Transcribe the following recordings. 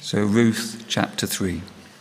So Ruth chapter 3.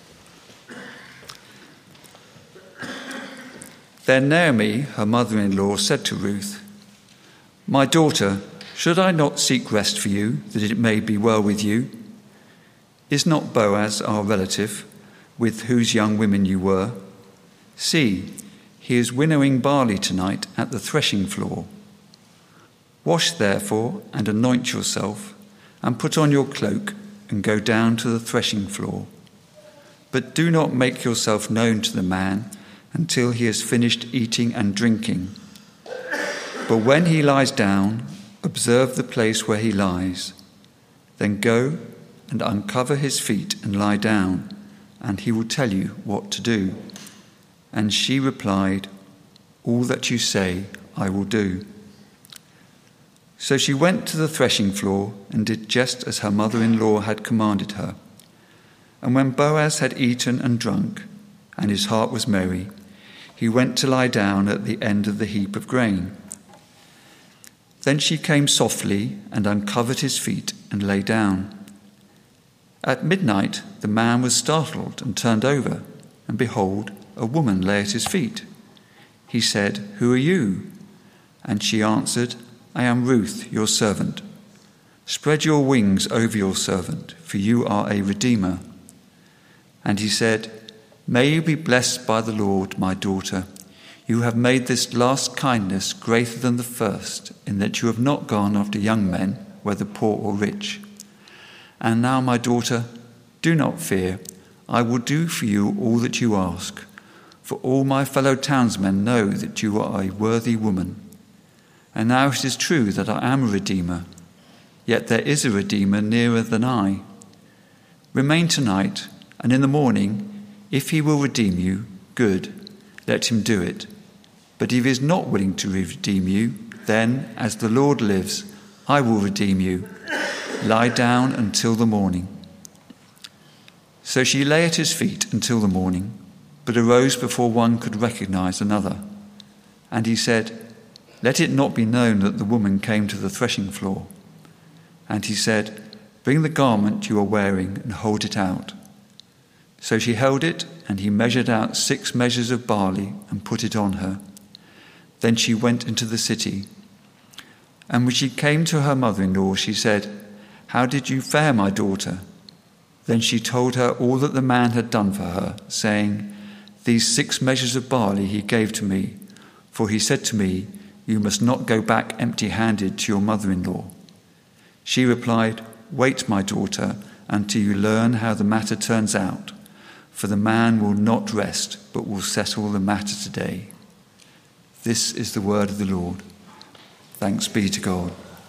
Then Naomi, her mother-in-law, said to Ruth, "My daughter, should I not seek rest for you, that it may be well with you? Is not Boaz our relative, with whose young women you were? See, he is winnowing barley tonight at the threshing floor. Wash therefore and anoint yourself, and put on your cloak, and go down to the threshing floor. But do not make yourself known to the man until he has finished eating and drinking. But when he lies down, observe the place where he lies. Then go and uncover his feet and lie down, and he will tell you what to do." And she replied, "All that you say I will do." So she went to the threshing floor and did just as her mother-in-law had commanded her. And when Boaz had eaten and drunk, and his heart was merry, he went to lie down at the end of the heap of grain. Then she came softly and uncovered his feet and lay down. At midnight the man was startled and turned over, and behold, a woman lay at his feet. He said, "Who are you?" And she answered, "I am Ruth, your servant. Spread your wings over your servant, for you are a redeemer." And he said, "May you be blessed by the Lord, my daughter. You have made this last kindness greater than the first, in that you have not gone after young men, whether poor or rich. And now, my daughter, do not fear. I will do for you all that you ask, for all my fellow townsmen know that you are a worthy woman. And now it is true that I am a redeemer, yet there is a redeemer nearer than I. Remain tonight, and in the morning, if he will redeem you, good, let him do it. But if he is not willing to redeem you, then, as the Lord lives, I will redeem you. Lie down until the morning." So she lay at his feet until the morning, but arose before one could recognize another. And he said, "Let it not be known that the woman came to the threshing floor." And he said, "Bring the garment you are wearing and hold it out." So she held it, and he measured out 6 measures of barley and put it on her. Then she went into the city. And when she came to her mother-in-law, she said, "How did you fare, my daughter?" Then she told her all that the man had done for her, saying, "These 6 measures of barley he gave to me, for he said to me, 'You must not go back empty-handed to your mother-in-law.'" She replied, "Wait, my daughter, until you learn how the matter turns out, for the man will not rest, but will settle the matter today." This is the word of the Lord. Thanks be to God.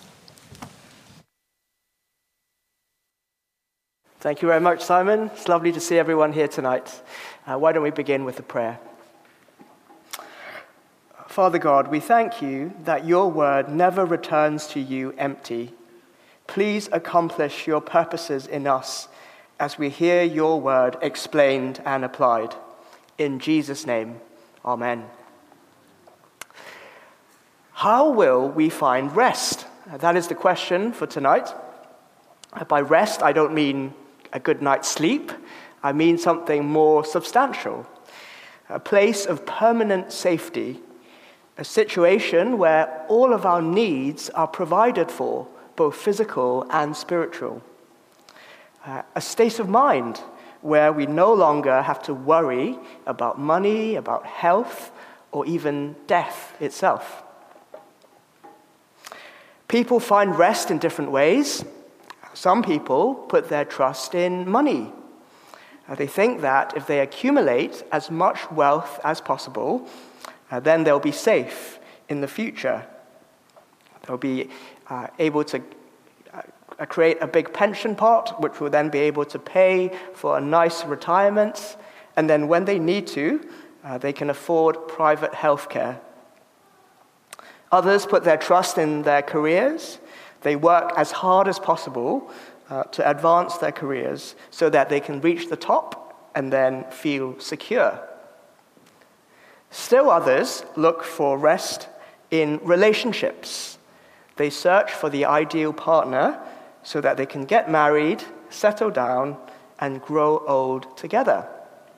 Thank you very much, Simon. It's lovely to see everyone here tonight. Why don't we begin with a prayer? Father God, we thank you that your word never returns to you empty. Please accomplish your purposes in us as we hear your word explained and applied. In Jesus' name, amen. How will we find rest? That is the question for tonight. By rest, I don't mean a good night's sleep. I mean something more substantial. A place of permanent safety. A situation where all of our needs are provided for, both physical and spiritual. A state of mind where we no longer have to worry about money, about health, or even death itself. People find rest in different ways. Some people put their trust in money. They think that if they accumulate as much wealth as possible, then they'll be safe in the future. They'll be able to create a big pension pot, which will then be able to pay for a nice retirement. And then when they need to, they can afford private health care. Others put their trust in their careers. They work as hard as possible to advance their careers so that they can reach the top and then feel secure. Still others look for rest in relationships. They search for the ideal partner so that they can get married settle down, and grow old together.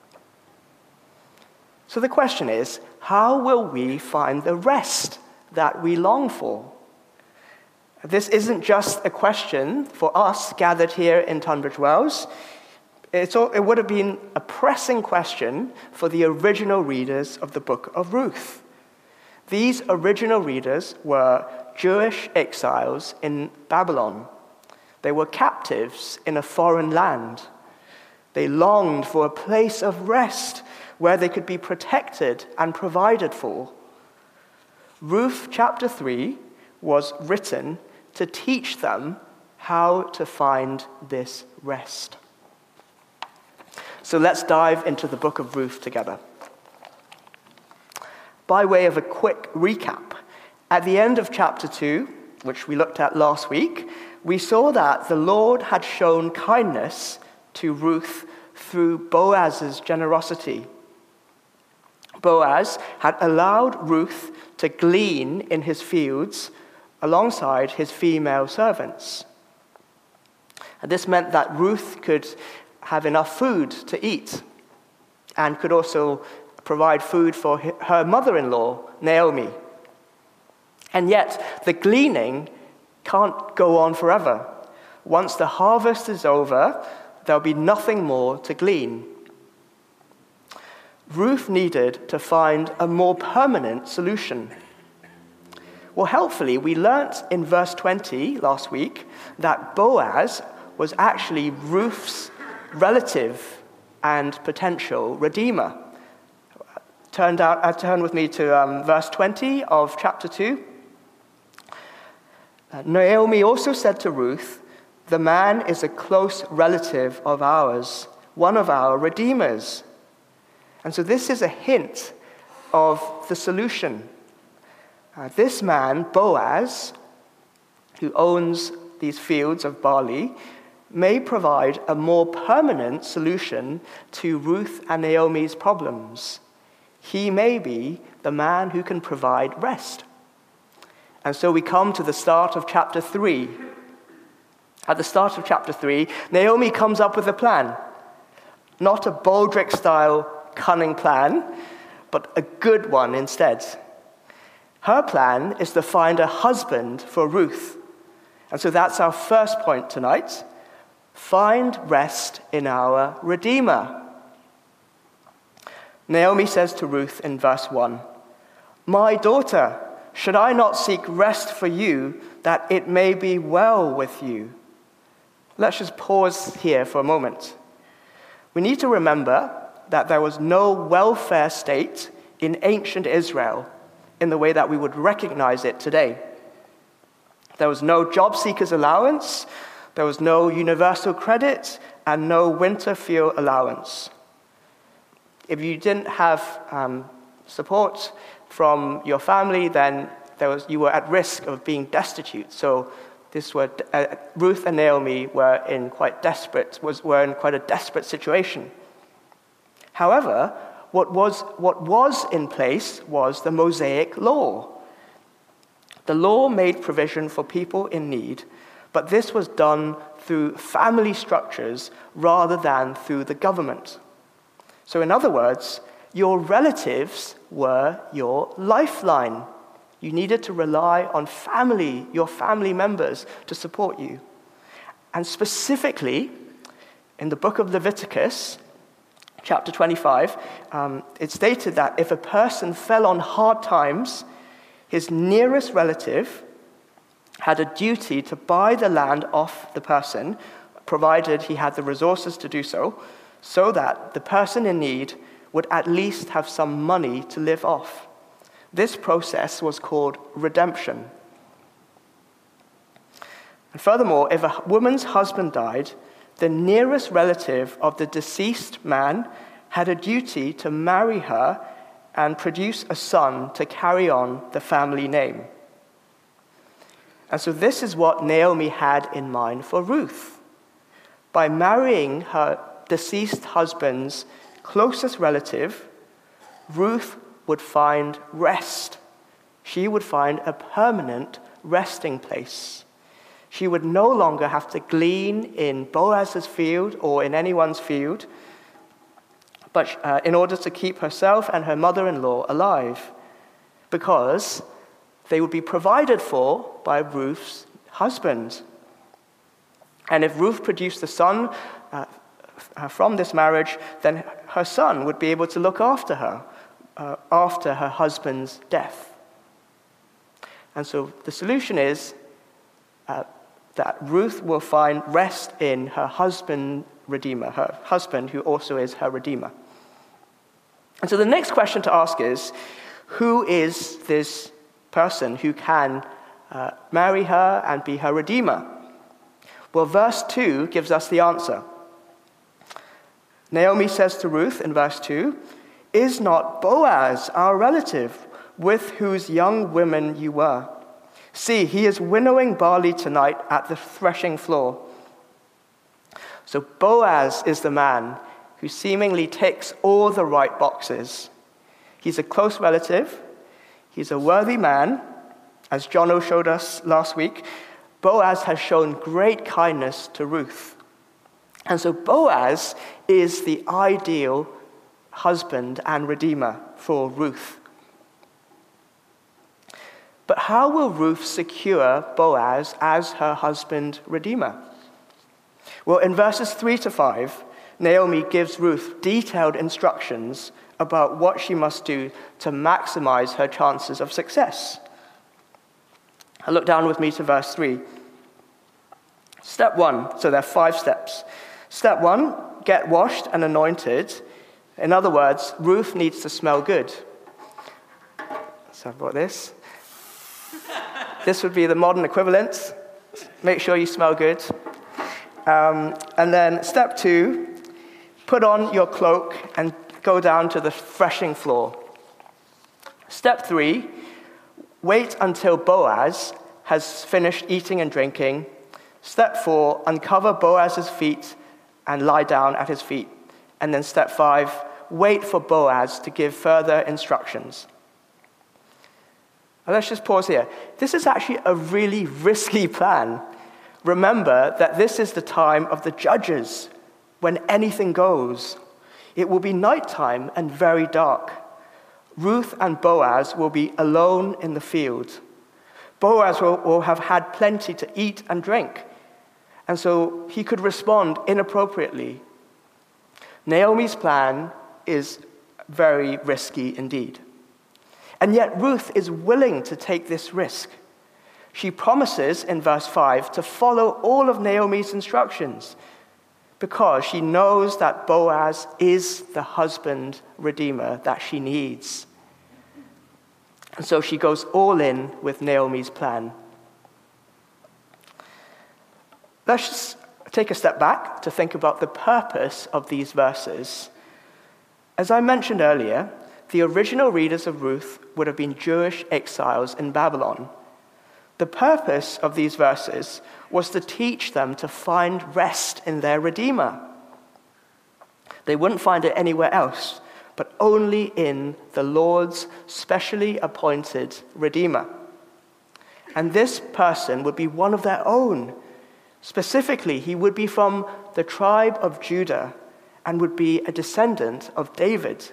So the question is, how will we find the rest that we long for? This isn't just a question for us gathered here in Tunbridge Wells. It would have been a pressing question for the original readers of the book of Ruth. These original readers were Jewish exiles in Babylon. They were captives in a foreign land. They longed for a place of rest where they could be protected and provided for. Ruth chapter 3 was written to teach them how to find this rest. So let's dive into the book of Ruth together. By way of a quick recap, at the end of chapter 2, which we looked at last week, we saw that the Lord had shown kindness to Ruth through Boaz's generosity. Boaz had allowed Ruth to glean in his fields alongside his female servants. And this meant that Ruth could have enough food to eat and could also provide food for her mother-in-law, Naomi. And yet, the gleaning can't go on forever. Once the harvest is over, there'll be nothing more to glean. Ruth needed to find a more permanent solution. Well, helpfully, we learnt in verse 20 last week that Boaz was actually Ruth's relative and potential redeemer. Turn with me to verse 20 of chapter 2. Naomi also said to Ruth, "The man is a close relative of ours, one of our redeemers." And so this is a hint of the solution. This man, Boaz, who owns these fields of barley, may provide a more permanent solution to Ruth and Naomi's problems. He may be the man who can provide rest. And so we come to the start of chapter 3. At the start of chapter 3, Naomi comes up with a plan. Not a Baldric-style cunning plan, but a good one instead. Her plan is to find a husband for Ruth. And so that's our first point tonight. Find rest in our Redeemer. Naomi says to Ruth in verse 1, "My daughter, should I not seek rest for you, that it may be well with you?" Let's just pause here for a moment. We need to remember that there was no welfare state in ancient Israel in the way that we would recognize it today. There was no job seekers allowance, there was no universal credit, and no winter fuel allowance. If you didn't have support from your family, then you were at risk of being destitute. So Ruth and Naomi were in quite a desperate situation. However, what was in place was the Mosaic law. The law made provision for people in need, but this was done through family structures rather than through the government. So in other words, your relatives were your lifeline. You needed to rely on your family members to support you. And specifically, in the book of Leviticus, chapter 25, it stated that if a person fell on hard times, his nearest relative had a duty to buy the land off the person, provided he had the resources to do so, so that the person in need would at least have some money to live off. This process was called redemption. And furthermore, if a woman's husband died, the nearest relative of the deceased man had a duty to marry her and produce a son to carry on the family name. And so this is what Naomi had in mind for Ruth. By marrying her deceased husband's closest relative, Ruth would find rest. She would find a permanent resting place. She would no longer have to glean in Boaz's field or in anyone's field, but in order to keep herself and her mother-in-law alive, because they would be provided for by Ruth's husband. And if Ruth produced a son from this marriage, then her son would be able to look after her after her husband's death. And so the solution is that Ruth will find rest in her husband, Redeemer, her husband who also is her Redeemer. And so the next question to ask is, who is this person who can marry her and be her Redeemer? Well, verse 2 gives us the answer. Naomi says to Ruth in verse 2, "Is not Boaz our relative, with whose young women you were? See, he is winnowing barley tonight at the threshing floor." So Boaz is the man who seemingly ticks all the right boxes. He's a close relative. He's a worthy man. As Jono showed us last week, Boaz has shown great kindness to Ruth. And so Boaz is the ideal husband and redeemer for Ruth. But how will Ruth secure Boaz as her husband redeemer? Well, in verses 3 to 5, Naomi gives Ruth detailed instructions about what she must do to maximize her chances of success. Look down with me to verse 3. Step 1, so there are 5 steps. Step 1, get washed and anointed. In other words, Ruth needs to smell good. So I've got this. This would be the modern equivalent. Make sure you smell good. And then step 2, put on your cloak and go down to the threshing floor. Step 3, wait until Boaz has finished eating and drinking. Step 4, uncover Boaz's feet and lie down at his feet. And then step 5, wait for Boaz to give further instructions. Now let's just pause here. This is actually a really risky plan. Remember that this is the time of the judges, when anything goes. It will be nighttime and very dark. Ruth and Boaz will be alone in the field. Boaz will have had plenty to eat and drink, and so he could respond inappropriately. Naomi's plan is very risky indeed. And yet Ruth is willing to take this risk. She promises in verse 5 to follow all of Naomi's instructions because she knows that Boaz is the husband redeemer that she needs. And so she goes all in with Naomi's plan. Let's just take a step back to think about the purpose of these verses. As I mentioned earlier, the original readers of Ruth would have been Jewish exiles in Babylon. The purpose of these verses was to teach them to find rest in their Redeemer. They wouldn't find it anywhere else, but only in the Lord's specially appointed Redeemer. And this person would be one of their own. Specifically, he would be from the tribe of Judah and would be a descendant of David.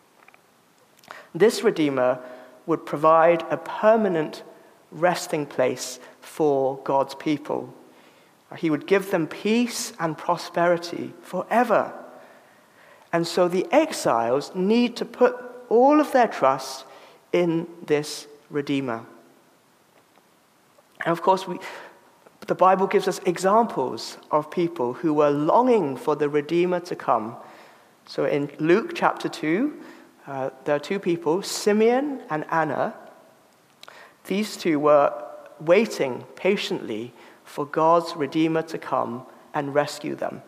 This Redeemer would provide a permanent resting place for God's people. He would give them peace and prosperity forever. And so the exiles need to put all of their trust in this Redeemer. And of course, the Bible gives us examples of people who were longing for the Redeemer to come. So in Luke chapter 2, there are 2 people, Simeon and Anna. These 2 were waiting patiently for God's Redeemer to come and rescue them.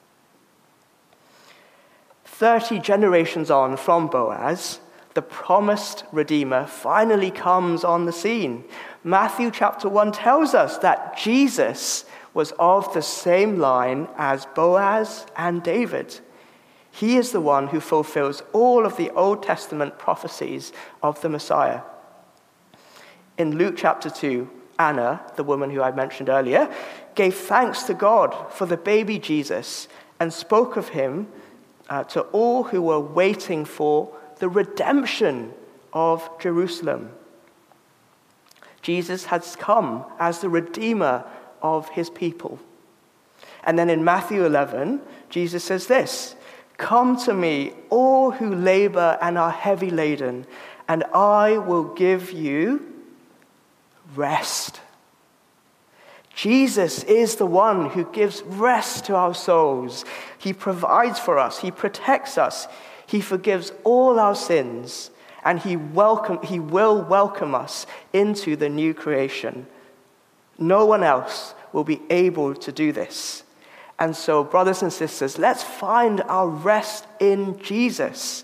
30 generations on from Boaz, the promised Redeemer finally comes on the scene. Matthew chapter 1 tells us that Jesus was of the same line as Boaz and David. He is the one who fulfills all of the Old Testament prophecies of the Messiah. In Luke chapter 2, Anna, the woman who I mentioned earlier, gave thanks to God for the baby Jesus and spoke of him to all who were waiting for the redemption of Jerusalem. Jesus has come as the Redeemer of his people. And then in Matthew 11, Jesus says this, "Come to me, all who labor and are heavy laden, and I will give you rest." Jesus is the one who gives rest to our souls. He provides for us. He protects us. He forgives all our sins. And he will welcome us into the new creation. No one else will be able to do this. And so, brothers and sisters, let's find our rest in Jesus.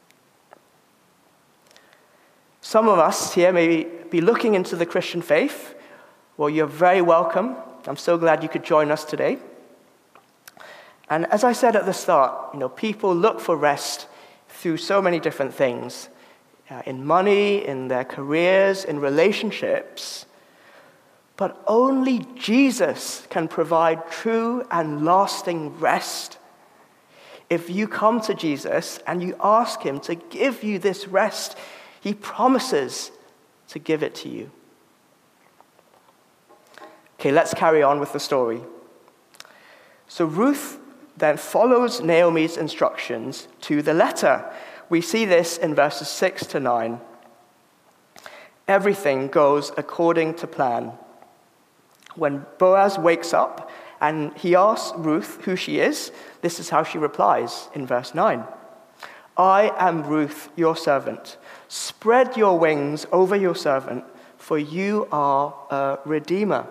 Some of us here may be looking into the Christian faith. Well, you're very welcome. I'm so glad you could join us today. And as I said at the start, people look for rest through so many different things. In money, in their careers, in relationships. But only Jesus can provide true and lasting rest. If you come to Jesus and you ask him to give you this rest, he promises to give it to you. Okay, let's carry on with the story. So Ruth then follows Naomi's instructions to the letter. We see this in verses 6 to 9. Everything goes according to plan. When Boaz wakes up and he asks Ruth who she is, this is how she replies in verse 9. "I am Ruth, your servant. Spread your wings over your servant, for you are a redeemer."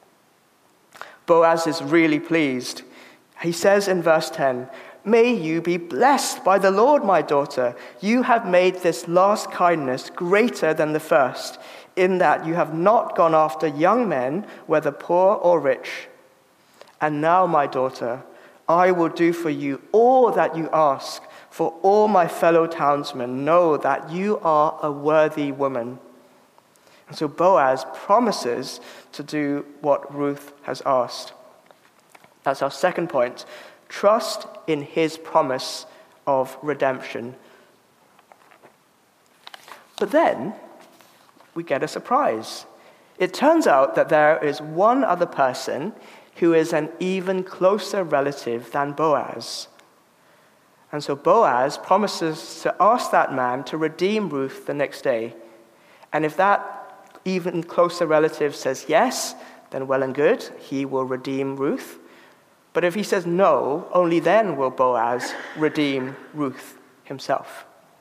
Boaz is really pleased. He says in verse 10, "May you be blessed by the Lord, my daughter. You have made this last kindness greater than the first, in that you have not gone after young men, whether poor or rich. And now, my daughter, I will do for you all that you ask, for all my fellow townsmen know that you are a worthy woman." And so Boaz promises to do what Ruth has asked. That's our second point. Trust in his promise of redemption. But then we get a surprise. It turns out that there is one other person who is an even closer relative than Boaz. And so Boaz promises to ask that man to redeem Ruth the next day. And if that even closer relative says yes, then well and good, he will redeem Ruth. But if he says no, only then will Boaz redeem Ruth himself.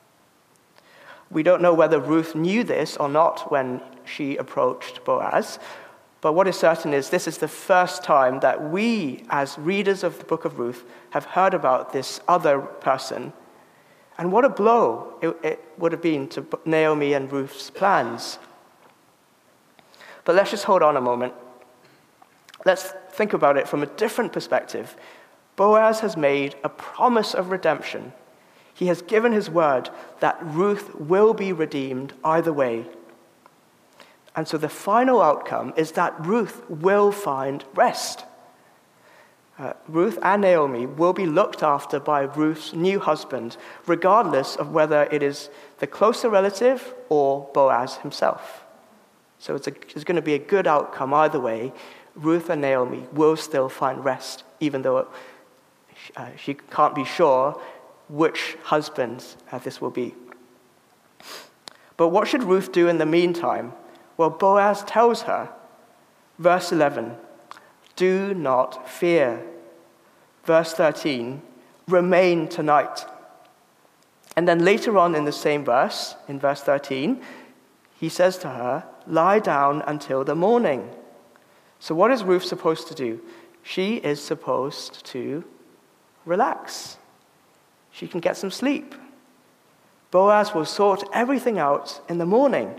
We don't know whether Ruth knew this or not when she approached Boaz, but what is certain is this is the first time that we, as readers of the book of Ruth, have heard about this other person. And what a blow it would have been to Naomi and Ruth's plans. But let's just hold on a moment. Let's think about it from a different perspective. Boaz has made a promise of redemption. He has given his word that Ruth will be redeemed either way. And so the final outcome is that Ruth will find rest. Ruth and Naomi will be looked after by Ruth's new husband, regardless of whether it is the closer relative or Boaz himself. So it's going to be a good outcome either way. Ruth and Naomi will still find rest, even though she can't be sure which husband this will be. But what should Ruth do in the meantime? Well, Boaz tells her, verse 11, "Do not fear." Verse 13, "Remain tonight." And then later on in the same verse, in verse 13, he says to her, "Lie down until the morning." So what is Ruth supposed to do? She is supposed to relax. She can get some sleep. Boaz will sort everything out in the morning.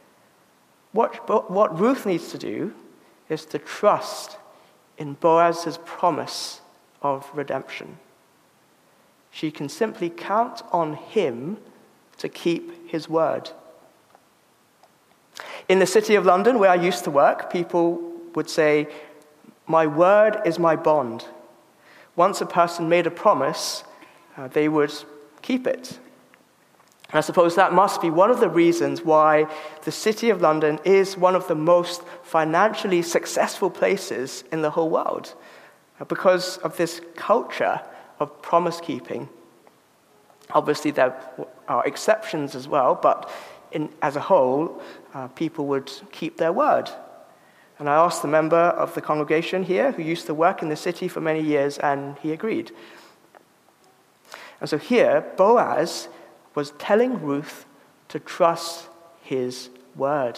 What Ruth needs to do is to trust in Boaz's promise of redemption. She can simply count on him to keep his word. In the City of London, where I used to work, people would say, "My word is my bond." Once a person made a promise, they would keep it. And I suppose that must be one of the reasons why the City of London is one of the most financially successful places in the whole world, because of this culture of promise keeping. Obviously, there are exceptions as well, but as a whole, people would keep their word. And I asked the member of the congregation here who used to work in the city for many years, and he agreed. And so here, Boaz was telling Ruth to trust his word.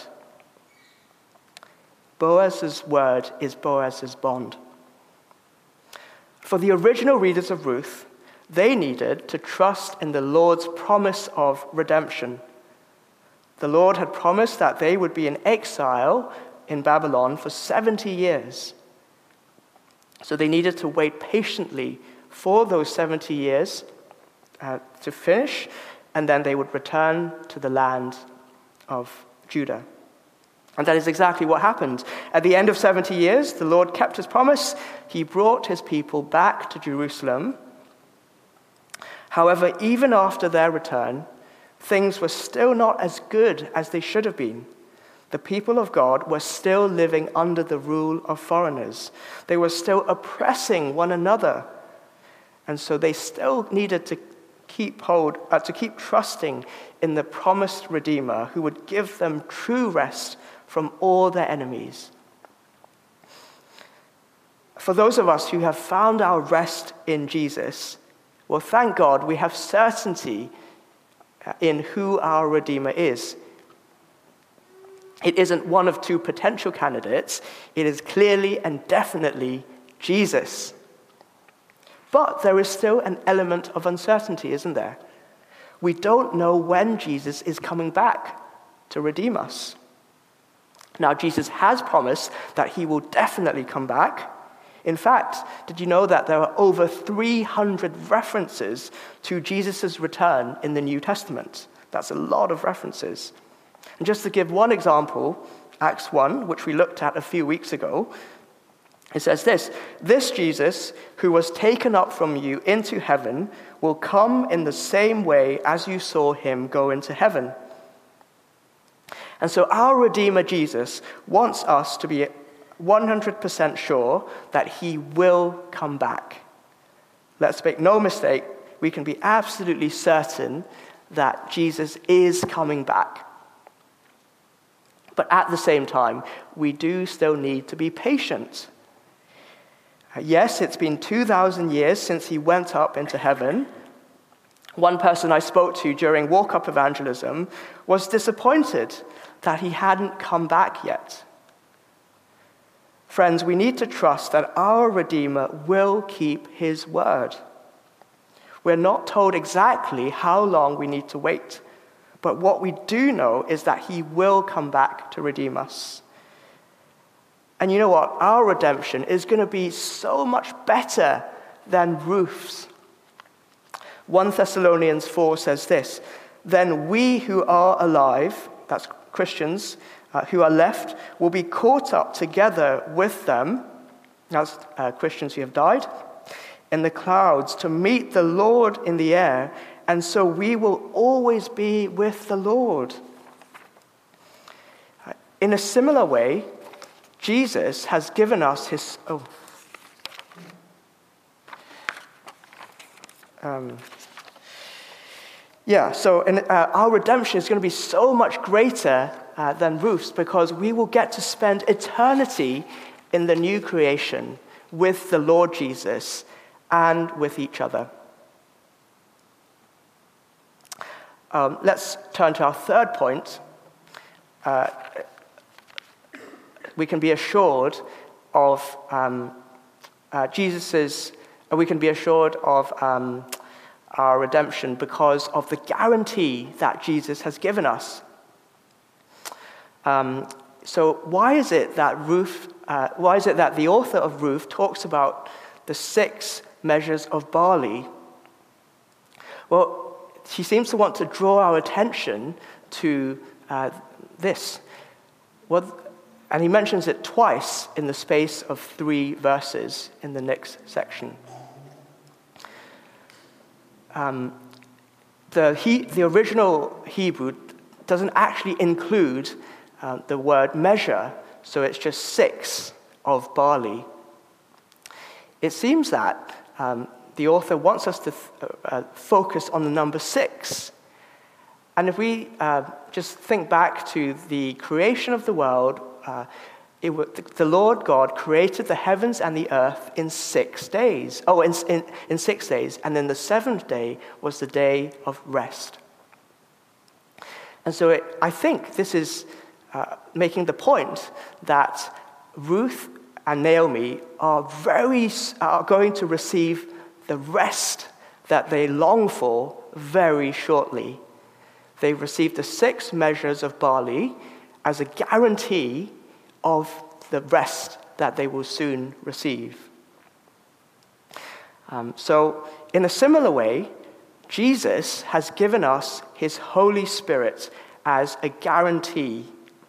Boaz's word is Boaz's bond. For the original readers of Ruth, they needed to trust in the Lord's promise of redemption. The Lord had promised that they would be in exile in Babylon for 70 years. So they needed to wait patiently for those 70 years to finish, and then they would return to the land of Judah. And that is exactly what happened. At the end of 70 years, the Lord kept his promise. He brought his people back to Jerusalem. However, even after their return, things were still not as good as they should have been. The people of God were still living under the rule of foreigners. They were still oppressing one another. And so they still needed to keep trusting in the promised Redeemer who would give them true rest from all their enemies. For those of us who have found our rest in Jesus, well, thank God we have certainty in who our Redeemer is. It isn't one of two potential candidates. It is clearly and definitely Jesus. But there is still an element of uncertainty, isn't there? We don't know when Jesus is coming back to redeem us. Now, Jesus has promised that he will definitely come back. In fact, did you know that there are over 300 references to Jesus' return in the New Testament? That's a lot of references. And just to give one example, Acts 1, which we looked at a few weeks ago, it says this Jesus, who was taken up from you into heaven, will come in the same way as you saw him go into heaven. And so our Redeemer Jesus wants us to be 100% sure that he will come back. Let's make no mistake, we can be absolutely certain that Jesus is coming back. But at the same time, we do still need to be patient. Yes, it's been 2,000 years since he went up into heaven. One person I spoke to during walk-up evangelism was disappointed that he hadn't come back yet. Friends, we need to trust that our Redeemer will keep his word. We're not told exactly how long we need to wait, but what we do know is that he will come back to redeem us. And you know what? Our redemption is going to be so much better than Ruth's. 1 Thessalonians 4 says this, "Then we who are alive," that's Christians, who are left, "will be caught up together with them," that's Christians who have died, "in the clouds to meet the Lord in the air, and so we will always be with the Lord." In a similar way, Jesus has given us his... our redemption is going to be so much greater than Ruth's, because we will get to spend eternity in the new creation with the Lord Jesus and with each other. Let's turn to our third point. We can be assured of we can be assured of our redemption because of the guarantee that Jesus has given us. So why is it that the author of Ruth talks about the 6 measures of barley? Well, she seems to want to draw our attention to this. Well, and he mentions it twice in the space of 3 verses in the next section. The original Hebrew doesn't actually include the word measure, so it's just 6 of barley. It seems that the author wants us to focus on the number 6. And if we just think back to the creation of the world, the Lord God created the heavens and the earth in 6 days. In 6 days. And then the 7th day was the day of rest. And so I think this is making the point that Ruth and Naomi are going to receive the rest that they long for very shortly. They received the 6 measures of barley as a guarantee of the rest that they will soon receive. So, in a similar way, Jesus has given us his Holy Spirit as a guarantee.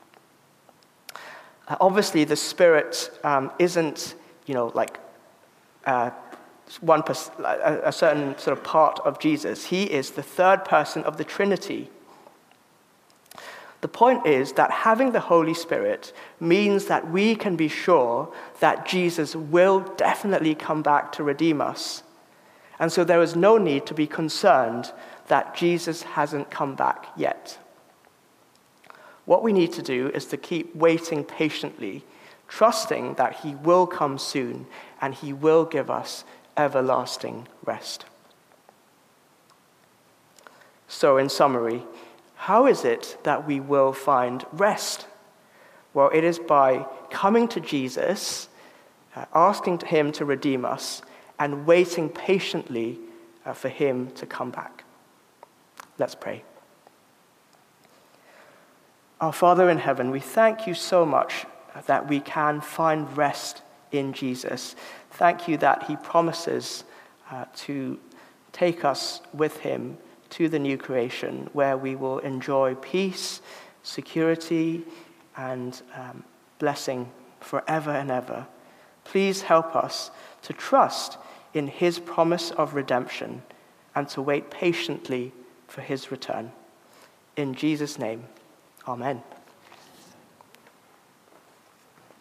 Obviously, the Spirit isn't, like a certain sort of part of Jesus. He is the 3rd person of the Trinity. The point is that having the Holy Spirit means that we can be sure that Jesus will definitely come back to redeem us. And so there is no need to be concerned that Jesus hasn't come back yet. What we need to do is to keep waiting patiently, trusting that he will come soon and he will give us everlasting rest. So in summary, how is it that we will find rest? Well, it is by coming to Jesus, asking him to redeem us, and waiting patiently for him to come back. Let's pray. Our Father in heaven, we thank you so much that we can find rest in Jesus. Thank you that he promises to take us with him to the new creation, where we will enjoy peace, security, and blessing forever and ever. Please help us to trust in his promise of redemption and to wait patiently for his return. In Jesus' name, amen.